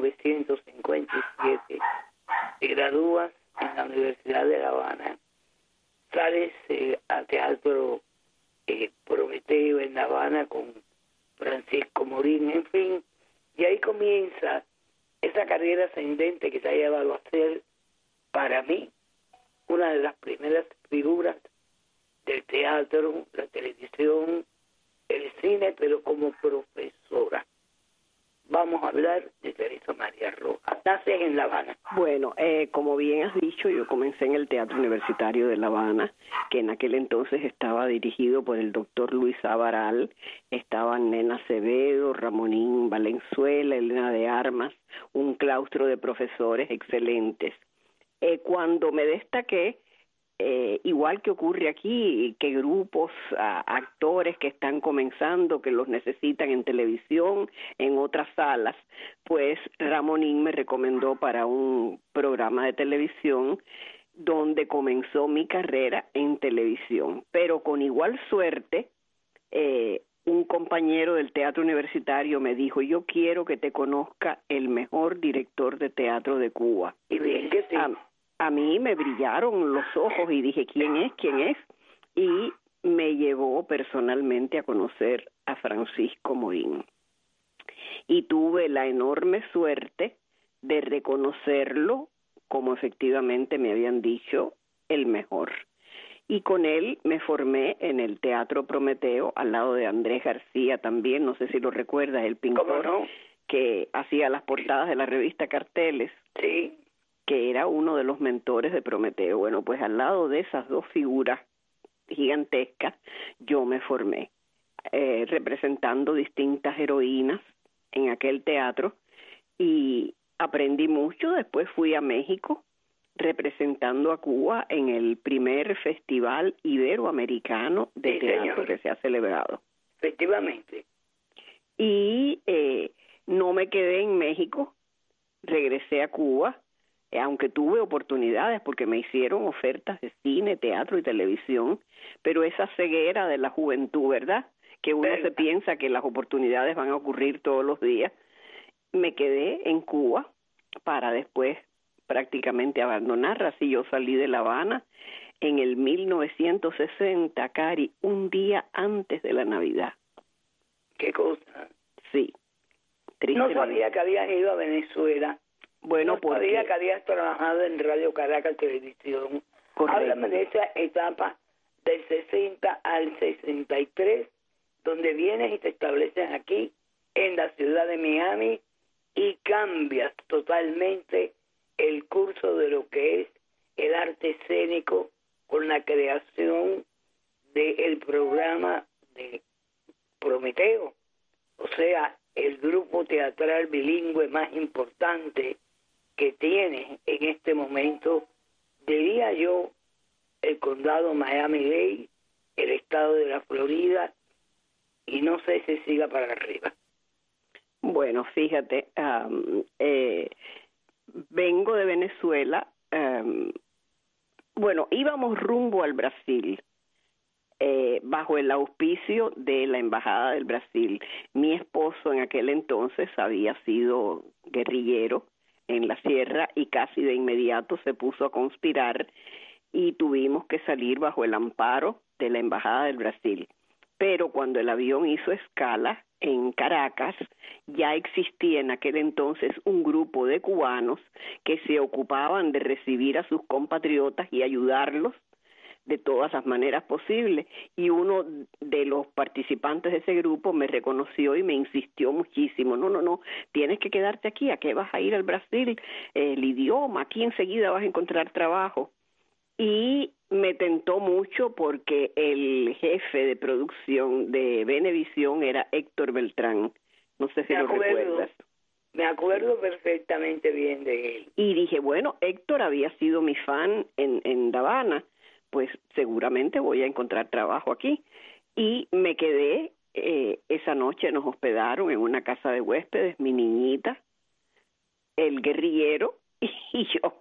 1957, te gradúas en la Universidad de La Habana, sales a Teatro Prometeo en La Habana con Francisco Morín, en fin, y ahí comienza esa carrera ascendente que te ha llevado a ser, para mí, una de las primeras figuras del teatro, la televisión, el cine, pero como profesora. Vamos a hablar de Teresa María Rojas. Naces en La Habana. Bueno, como bien has dicho, hecho, yo comencé en el Teatro Universitario de La Habana, que en aquel entonces estaba dirigido por el doctor Luis Avaral, estaban Nena Acevedo, Ramonín Valenzuela, Elena de Armas, un claustro de profesores excelentes. Cuando me destaqué, igual que ocurre aquí, que grupos, actores que están comenzando, que los necesitan en televisión, en otras salas, pues Ramonín me recomendó para un programa de televisión donde comenzó mi carrera en televisión. Pero con igual suerte, un compañero del Teatro Universitario me dijo, yo quiero que te conozca el mejor director de teatro de Cuba. Y bien que sí. A mí me brillaron los ojos y dije, ¿quién es? ¿Quién es? Y me llevó personalmente a conocer a Francisco Morín. Y tuve la enorme suerte de reconocerlo como efectivamente me habían dicho, el mejor. Y con él me formé en el Teatro Prometeo, al lado de Andrés García también, no sé si lo recuerdas, el pintor que hacía las portadas de la revista Carteles. Sí. Que era uno de los mentores de Prometeo. Bueno, pues al lado de esas dos figuras gigantescas, yo me formé, representando distintas heroínas en aquel teatro, y aprendí mucho. Después fui a México, representando a Cuba en el primer Festival Iberoamericano de Teatro que se ha celebrado. Efectivamente. Y no me quedé en México, regresé a Cuba, aunque tuve oportunidades porque me hicieron ofertas de cine, teatro y televisión, pero esa ceguera de la juventud, ¿verdad? Que uno se piensa que las oportunidades van a ocurrir todos los días. Me quedé en Cuba para después prácticamente abandonarla. Así yo salí de La Habana en el 1960, Cari, un día antes de la Navidad. ¿Qué cosa? Sí. No sabía que habías ido a Venezuela. Bueno, no sabía que habías trabajado en Radio Caracas Televisión. Correcto. Háblame de esa etapa del 60 al 63, donde vienes y te estableces aquí en la ciudad de Miami y cambias totalmente el curso de lo que es el arte escénico con la creación del programa de Prometeo, o sea, el grupo teatral bilingüe más importante que tiene en este momento, diría yo, el condado Miami-Dade, el estado de la Florida, y no sé si siga para arriba. Bueno, fíjate, vengo de Venezuela, bueno, íbamos rumbo al Brasil, bajo el auspicio de la Embajada del Brasil. Mi esposo en aquel entonces había sido guerrillero en la sierra y casi de inmediato se puso a conspirar y tuvimos que salir bajo el amparo de la Embajada del Brasil. Pero cuando el avión hizo escala en Caracas, ya existía en aquel entonces un grupo de cubanos que se ocupaban de recibir a sus compatriotas y ayudarlos de todas las maneras posibles, y uno de los participantes de ese grupo me reconoció y me insistió muchísimo, no, tienes que quedarte aquí, ¿a qué vas a ir al Brasil? El idioma, aquí enseguida vas a encontrar trabajo. Y me tentó mucho porque el jefe de producción de Venevisión era Héctor Beltrán, no sé si lo recuerdas. Me acuerdo perfectamente bien de él. Y dije, bueno, Héctor había sido mi fan en La Habana, pues seguramente voy a encontrar trabajo aquí. Y me quedé, esa noche nos hospedaron en una casa de huéspedes, mi niñita, el guerrillero y yo.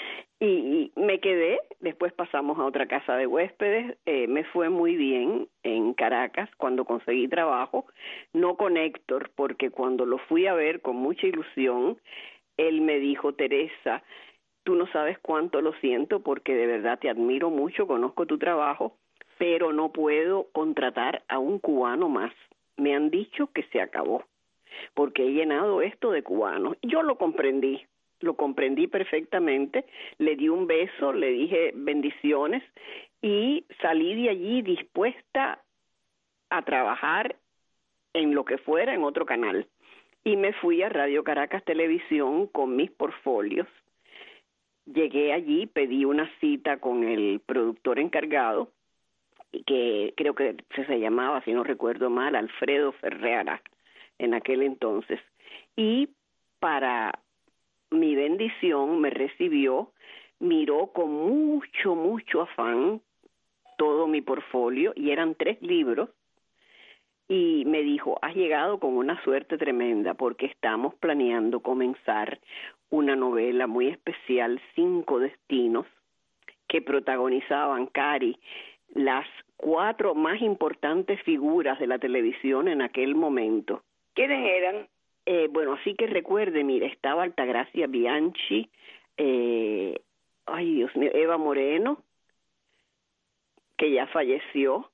Y me quedé, después pasamos a otra casa de huéspedes, me fue muy bien en Caracas cuando conseguí trabajo, no con Héctor, porque cuando lo fui a ver con mucha ilusión, él me dijo, Teresa, tú no sabes cuánto lo siento porque de verdad te admiro mucho, conozco tu trabajo, pero no puedo contratar a un cubano más. Me han dicho que se acabó, porque he llenado esto de cubanos. Yo lo comprendí perfectamente, le di un beso, le dije bendiciones y salí de allí dispuesta a trabajar en lo que fuera en otro canal. Y me fui a Radio Caracas Televisión con mis portfolios. llegué allí, pedí una cita con el productor encargado, que creo que se llamaba, si no recuerdo mal, Alfredo Ferreira en aquel entonces, y para mi bendición me recibió, miró con mucho afán todo mi portfolio, y eran 3 libros, y me dijo, has llegado con una suerte tremenda, porque estamos planeando comenzar una novela muy especial, 5 destinos, que protagonizaban, Cari, las 4 más importantes figuras de la televisión en aquel momento. ¿Quiénes eran? Bueno, así que recuerde, mira, estaba Altagracia Bianchi, ay Dios mío, Eva Moreno, que ya falleció,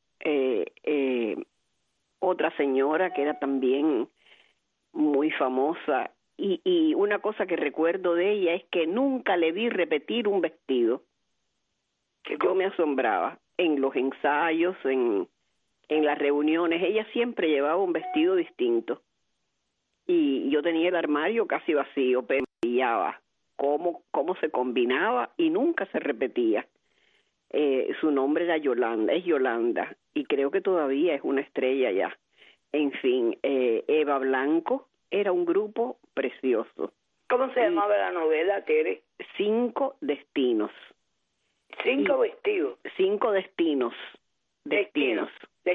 otra señora que era también muy famosa, y una cosa que recuerdo de ella es que nunca le vi repetir un vestido. Yo me asombraba en los ensayos, en las reuniones, ella siempre llevaba un vestido distinto, y yo tenía el armario casi vacío, pero brillaba cómo se combinaba y nunca se repetía. Su nombre era Yolanda, es Yolanda, y creo que todavía es una estrella ya. En fin, Eva Blanco, era un grupo precioso. ¿Cómo se llamaba la novela, Tere? 5 destinos. 5 vestidos. 5 destinos. Destinos.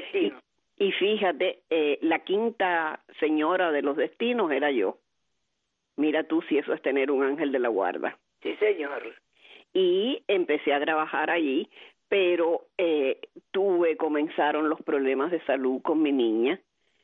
Y fíjate, la 5ª señora de los destinos era yo. Mira tú si eso es tener un ángel de la guarda. Sí, señor. Y empecé a trabajar allí, pero comenzaron los problemas de salud con mi niña.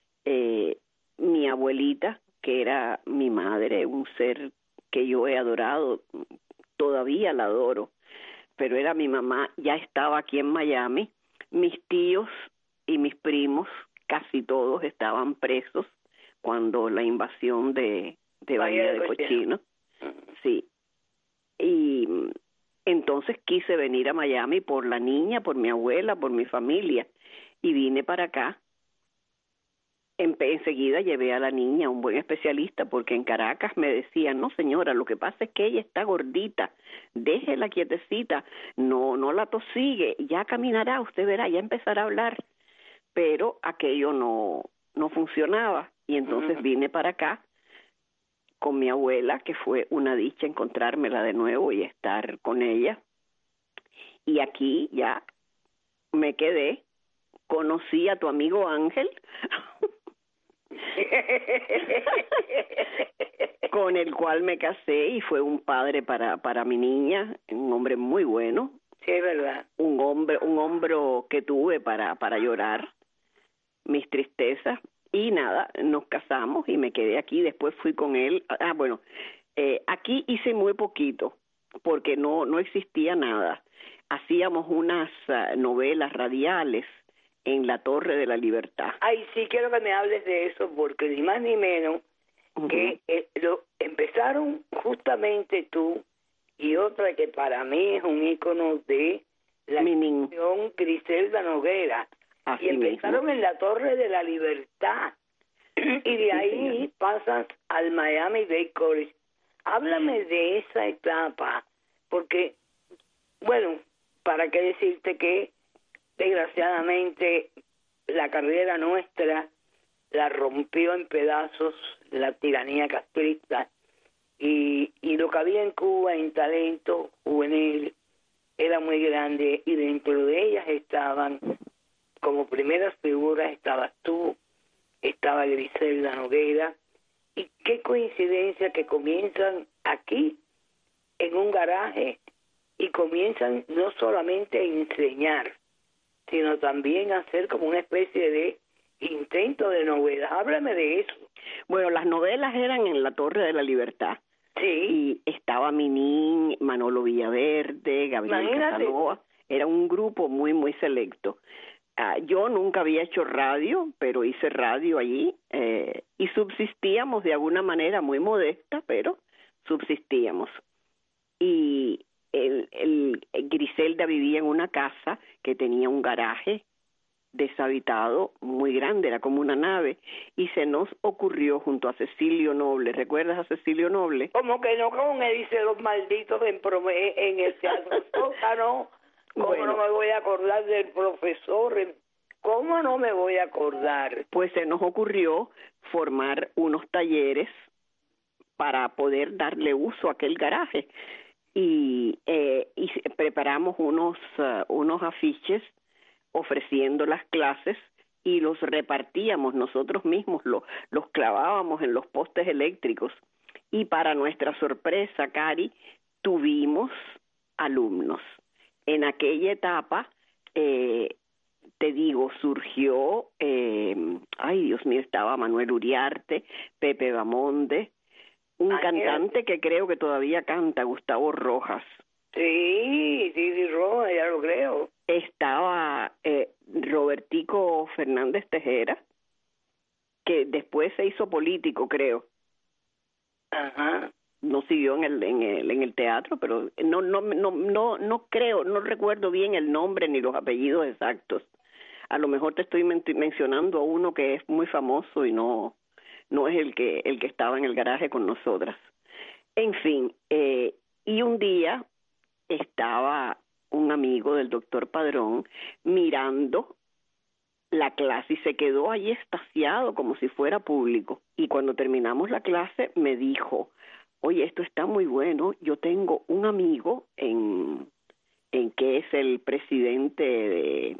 Mi abuelita, que era mi madre, un ser que yo he adorado, todavía la adoro, pero era mi mamá, ya estaba aquí en Miami. Mis tíos y mis primos, casi todos estaban presos cuando la invasión de Bahía de Cochino. Sí. Y entonces quise venir a Miami por la niña, por mi abuela, por mi familia, y vine para acá. Enseguida llevé a la niña a un buen especialista, porque en Caracas me decían, no señora, lo que pasa es que ella está gordita, déjela quietecita, no la tosigue, ya caminará, usted verá, ya empezará a hablar. Pero aquello no funcionaba, y entonces vine para acá con mi abuela, que fue una dicha encontrármela de nuevo y estar con ella. Y aquí ya me quedé, conocí a tu amigo Ángel, con el cual me casé, y fue un padre para mi niña, un hombre muy bueno. Sí, es verdad. Un hombro que tuve para llorar mis tristezas. Y nada, nos casamos y me quedé aquí. Después fui con él. Aquí hice muy poquito, porque no existía nada. Hacíamos unas novelas radiales en la Torre de la Libertad. Ay, sí, quiero que me hables de eso, porque ni más ni menos que empezaron justamente tú y otra que para mí es un ícono de la canción, Griselda Noguera. Así y empezaron mismo en la Torre de la Libertad, y de ahí pasas al Miami Dade College. Háblame de esa etapa, porque, bueno, para qué decirte que desgraciadamente la carrera nuestra la rompió en pedazos la tiranía castrista, y lo que había en Cuba en talento juvenil era muy grande, y dentro de ellas estaban, como primeras figuras, estabas tú, estaba Griselda Noguera, y qué coincidencia que comienzan aquí en un garaje, y comienzan no solamente a enseñar, sino también a hacer como una especie de intento de novelas. Háblame de eso. Bueno, las novelas eran en la Torre de la Libertad. Sí. Y estaba Minin, Manolo Villaverde, Gabriel Casanova. Era un grupo muy selecto. Yo nunca había hecho radio, pero hice radio allí, y subsistíamos de alguna manera muy modesta, pero subsistíamos. Y Griselda vivía en una casa que tenía un garaje deshabitado muy grande, era como una nave, y se nos ocurrió junto a Cecilio Noble, ¿recuerdas a Cecilio Noble? Como que no, como me dice los malditos en el teatro Sótano, ¿cómo Bueno. no me voy a acordar del profesor? ¿Cómo no me voy a acordar? Pues se nos ocurrió formar unos talleres para poder darle uso a aquel garaje, y preparamos unos afiches ofreciendo las clases y los repartíamos nosotros mismos, los clavábamos en los postes eléctricos, y para nuestra sorpresa, Cari, tuvimos alumnos. En aquella etapa, te digo, surgió, ay Dios mío, estaba Manuel Uriarte, Pepe Bamonde, un cantante que creo que todavía canta, Gustavo Rojas. Sí, Rojas, ya lo creo. Estaba Robertico Fernández Tejera, que después se hizo político, creo. Ajá. No siguió en el teatro, pero no creo, no recuerdo bien el nombre ni los apellidos exactos. A lo mejor te estoy mencionando a uno que es muy famoso y no es el que estaba en el garaje con nosotras. En fin, y un día estaba un amigo del doctor Padrón mirando la clase y se quedó allí extasiado como si fuera público. Y cuando terminamos la clase me dijo: oye, esto está muy bueno, yo tengo un amigo en que es el presidente de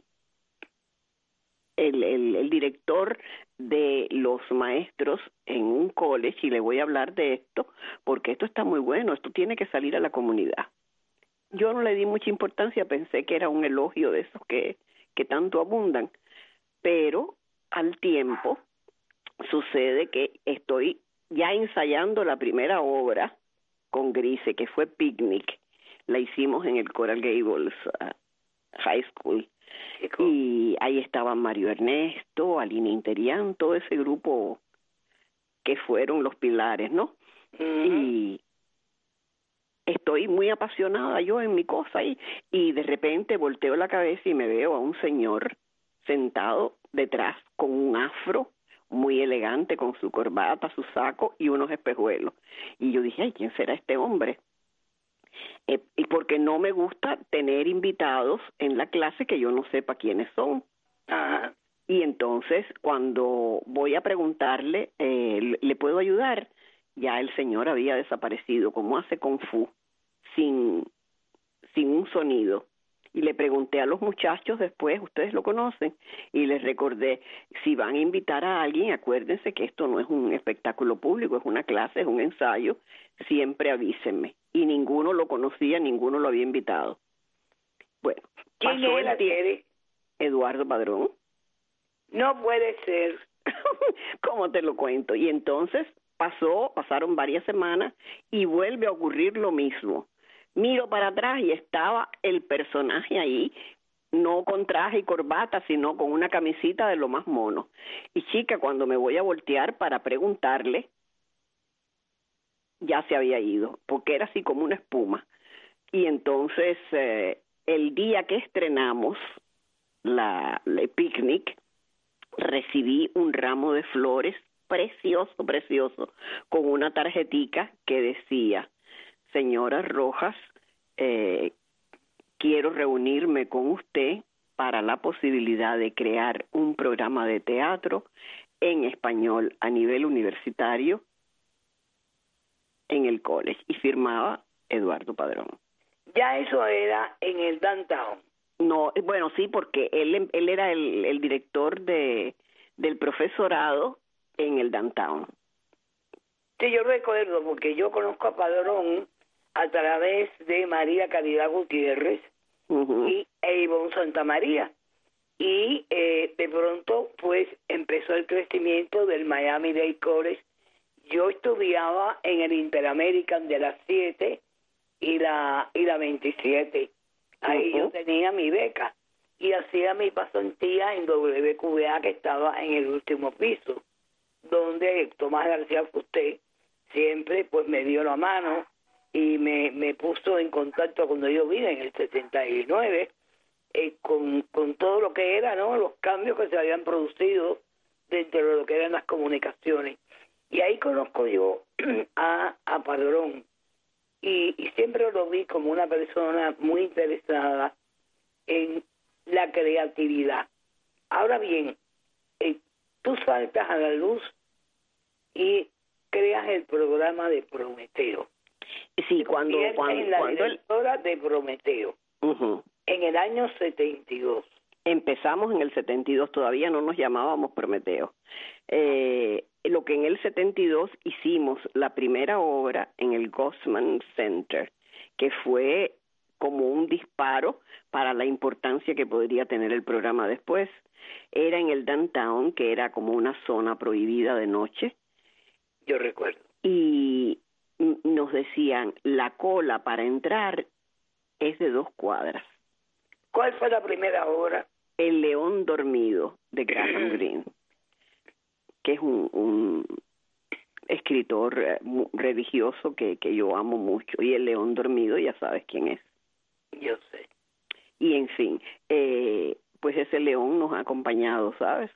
el director de los maestros en un college, y le voy a hablar de esto porque esto está muy bueno, esto tiene que salir a la comunidad. Yo no le di mucha importancia, pensé que era un elogio de esos que tanto abundan, pero al tiempo sucede que estoy ya ensayando la primera obra con Grise, que fue Picnic. La hicimos en el Coral Gables High School. Y ahí estaban Mario Ernesto, Aline Interian, todo ese grupo que fueron los pilares, ¿no? Y estoy muy apasionada yo en mi cosa y de repente volteo la cabeza y me veo a un señor sentado detrás con un afro muy elegante, con su corbata, su saco y unos espejuelos. Y yo dije, ay, ¿quién será este hombre? Y porque no me gusta tener invitados en la clase que yo no sepa quiénes son. Ajá. Y entonces, cuando voy a preguntarle, ¿le puedo ayudar? Ya el señor había desaparecido, como hace Kung Fu, sin un sonido. Y le pregunté a los muchachos después, ¿ustedes lo conocen? Y les recordé, si van a invitar a alguien, acuérdense que esto no es un espectáculo público, es una clase, es un ensayo, siempre avísenme. Y ninguno lo conocía, ninguno lo había invitado. Bueno, ¿quién era, Tere? Eduardo Padrón. No puede ser. ¿Cómo te lo cuento? Y entonces pasaron varias semanas y vuelve a ocurrir lo mismo. Miro para atrás y estaba el personaje ahí, no con traje y corbata, sino con una camisita de lo más mono. Y chica, cuando me voy a voltear para preguntarle, ya se había ido, porque era así como una espuma. Y entonces, el día que estrenamos la Picnic, recibí un ramo de flores precioso, precioso, con una tarjetica que decía: señora Rojas, quiero reunirme con usted para la posibilidad de crear un programa de teatro en español a nivel universitario en el college. Y firmaba Eduardo Padrón. Ya eso era en el downtown. No, bueno, sí, porque él era el director del profesorado en el downtown. Sí, yo recuerdo, porque yo conozco a Padrón a través de María Caridad Gutiérrez y Ivonne Santamaría. Y de pronto, pues, empezó el crecimiento del Miami-Dade College. Yo estudiaba en el Interamerican de las 7 y la 27. Ahí yo tenía mi beca y hacía mi pasantía en WQA, que estaba en el último piso, donde Tomás García Fusté siempre pues me dio la mano y me puso en contacto cuando yo vine en el 79 con todo lo que era, ¿no? Los cambios que se habían producido dentro de lo que eran las comunicaciones. Y ahí conozco yo a Padrón, y siempre lo vi como una persona muy interesada en la creatividad. Ahora bien, tú saltas a la luz y creas el programa de Prometeo. Sí, cuando la directora de Prometeo, en el año 72. Empezamos en el 72, todavía no nos llamábamos Prometeo. Lo que en el 72 hicimos la primera obra en el Gossman Center, que fue como un disparo para la importancia que podría tener el programa después. Era en el downtown, que era como una zona prohibida de noche. Yo recuerdo. Y nos decían, la cola para entrar es de 2 cuadras. ¿Cuál fue la primera obra? El León Dormido, de Graham Greene, que es un escritor religioso que yo amo mucho. Y El León Dormido, ya sabes quién es. Yo sé. Y en fin, pues ese león nos ha acompañado, ¿sabes?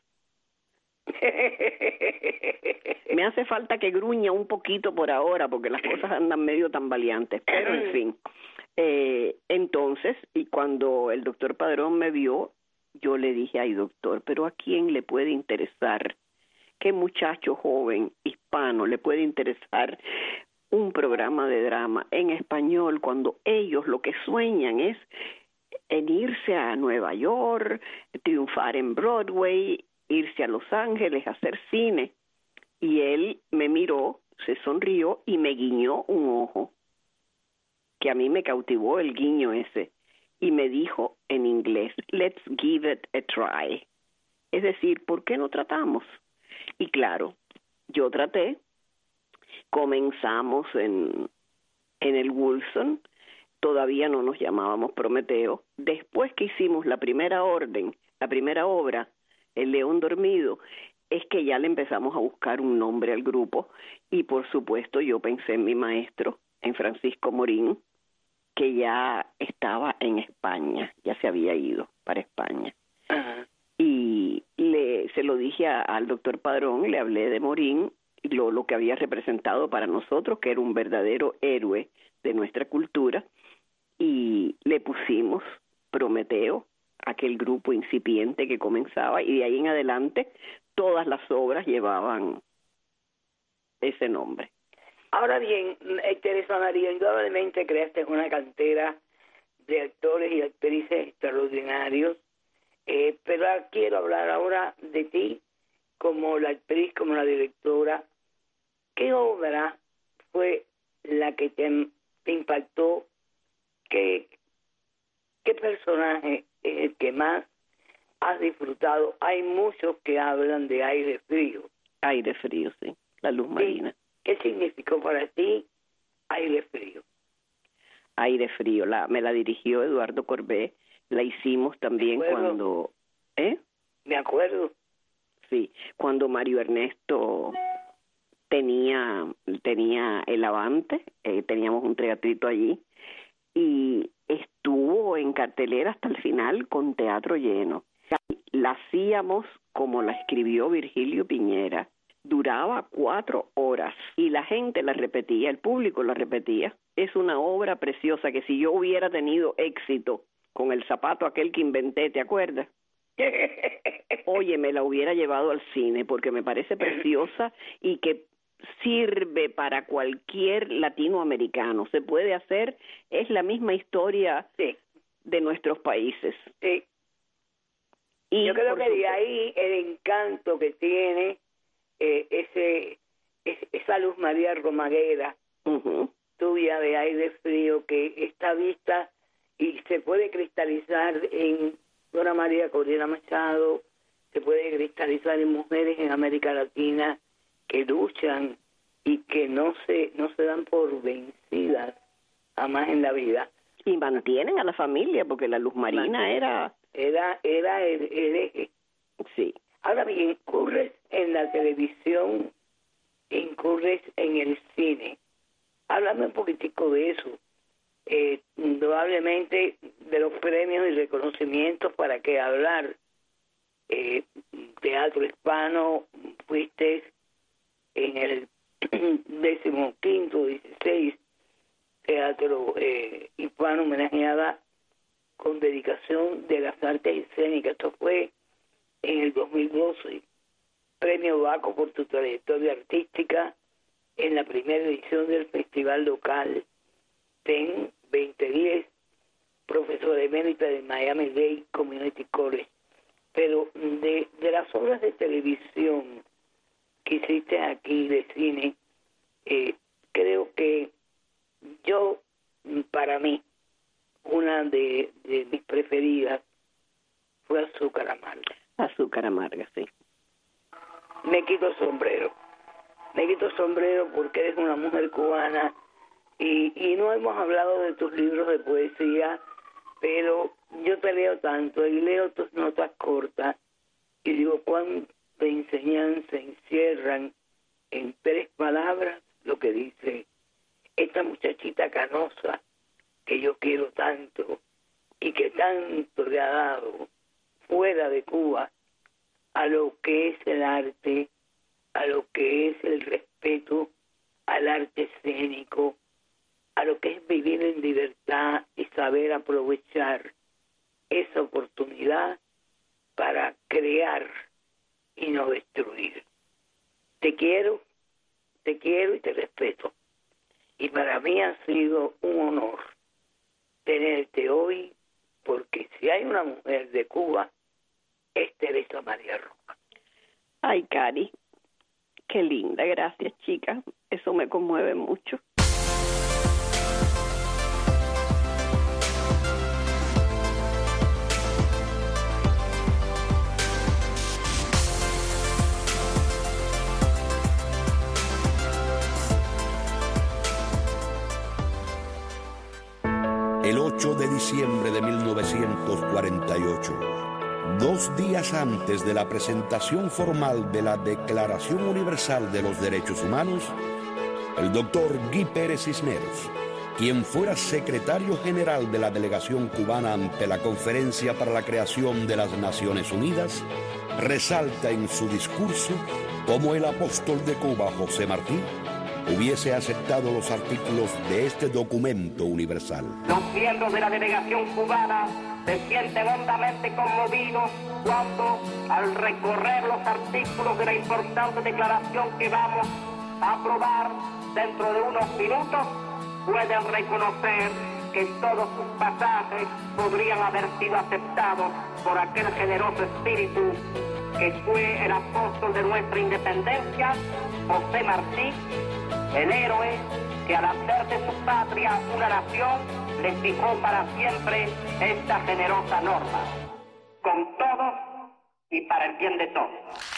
Me hace falta que gruña un poquito por ahora, porque las cosas andan medio tambaleantes, pero en fin. Entonces, y cuando el doctor Padrón me vio, yo le dije, ay doctor, pero ¿a quién le puede interesar? ¿Qué muchacho joven hispano le puede interesar un programa de drama en español cuando ellos lo que sueñan es en irse a Nueva York, triunfar en Broadway, irse a Los Ángeles, a hacer cine? Y él me miró, se sonrió y me guiñó un ojo, que a mí me cautivó el guiño ese, y me dijo en inglés, let's give it a try. Es decir, ¿por qué no tratamos? Y claro, yo traté, comenzamos en el Wilson, todavía no nos llamábamos Prometeo. Después que hicimos la primera obra, El León Dormido, es que ya le empezamos a buscar un nombre al grupo, y por supuesto yo pensé en mi maestro, en Francisco Morín, que ya estaba en España, ya se había ido para España. Y se lo dije al doctor Padrón, le hablé de Morín, lo que había representado para nosotros, que era un verdadero héroe de nuestra cultura, y le pusimos Prometeo, aquel grupo incipiente que comenzaba, y de ahí en adelante todas las obras llevaban ese nombre. Ahora bien, Teresa María, indudablemente creaste una cantera de actores y actrices extraordinarios, pero quiero hablar ahora de ti como la actriz, como la directora. ¿Qué obra fue la que te impactó? ¿Qué personaje es el que más has disfrutado? Hay muchos que hablan de Aire Frío. Aire Frío, sí, La Luz Marina. ¿Qué significó para ti Aire Frío? Aire Frío, me la dirigió Eduardo Corbé, la hicimos también cuando... Me acuerdo. Sí, cuando Mario Ernesto tenía el Avante, teníamos un teatrito allí, y estuvo en cartelera hasta el final con teatro lleno. La hacíamos como la escribió Virgilio Piñera. Duraba 4 horas y la gente la repetía, el público la repetía. Es una obra preciosa que si yo hubiera tenido éxito con el zapato aquel que inventé, ¿te acuerdas? Oye, me la hubiera llevado al cine porque me parece preciosa y que sirve para cualquier latinoamericano. Se puede hacer, es la misma historia de nuestros países. Sí. Y yo creo que de ahí el encanto que tiene esa Luz María Romaguera, tuya de Aire Frío, que está vista y se puede cristalizar en Dora María Corina Machado, se puede cristalizar en mujeres en América Latina que luchan y que no se dan por vencidas jamás en la vida. Y mantienen a la familia, porque la Luz Marina era el eje. Sí. Ahora bien, incurres en la televisión, incurres en el cine. Háblame un poquitico de eso. Indudablemente de los premios y reconocimientos, para qué hablar. Teatro Hispano, fuiste en el 15º, 16 Teatro Hispano homenajeada con dedicación de las artes escénicas. Esto fue en el 2012. Premio Baco por tu trayectoria artística en la primera edición del Festival Local TEN 2010, profesora emérita de Miami-Dade Community College. Pero de las obras de televisión que hiciste aquí, de cine, creo que para mí, una de mis preferidas fue Azúcar Amarga. Azúcar Amarga, sí. Me quito el sombrero porque eres una mujer cubana y no hemos hablado de tus libros de poesía, pero yo te leo tanto y leo tus notas cortas y digo cuánta enseñanza encierran en 3 palabras lo que dice esta muchachita canosa que yo quiero tanto y que tanto le ha dado fuera de Cuba a lo que es el arte, a lo que es el respeto al arte escénico, a lo que es vivir en libertad y saber aprovechar esa oportunidad para crear y no destruir. Te quiero y te respeto. Y para mí ha sido un honor tenerte hoy, porque si hay una mujer de Cuba, es Teresa María Rojas. Ay, Cari, qué linda, gracias, chica. Eso me conmueve mucho. El 8 de diciembre de 1948, 2 días antes de la presentación formal de la Declaración Universal de los Derechos Humanos, el doctor Guy Pérez Cisneros, quien fuera secretario general de la delegación cubana ante la Conferencia para la Creación de las Naciones Unidas, resalta en su discurso cómo el apóstol de Cuba, José Martí, hubiese aceptado los artículos de este documento universal. Los miembros de la delegación cubana se sienten hondamente conmovidos cuando, al recorrer los artículos de la importante declaración que vamos a aprobar dentro de unos minutos, pueden reconocer que todos sus pasajes podrían haber sido aceptados por aquel generoso espíritu que fue el apóstol de nuestra independencia, José Martí, el héroe que al hacer de su patria una nación le fijó para siempre esta generosa norma, con todos y para el bien de todos.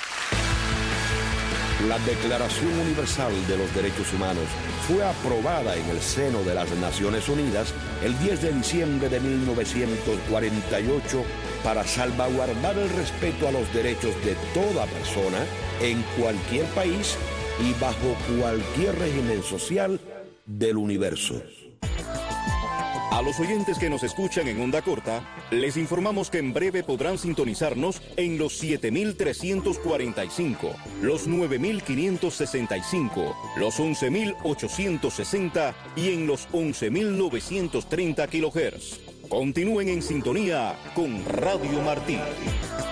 La Declaración Universal de los Derechos Humanos fue aprobada en el seno de las Naciones Unidas el 10 de diciembre de 1948 para salvaguardar el respeto a los derechos de toda persona en cualquier país y bajo cualquier régimen social del universo. A los oyentes que nos escuchan en onda corta, les informamos que en breve podrán sintonizarnos en los 7.345, los 9.565, los 11.860 y en los 11.930 kHz. Continúen en sintonía con Radio Martí.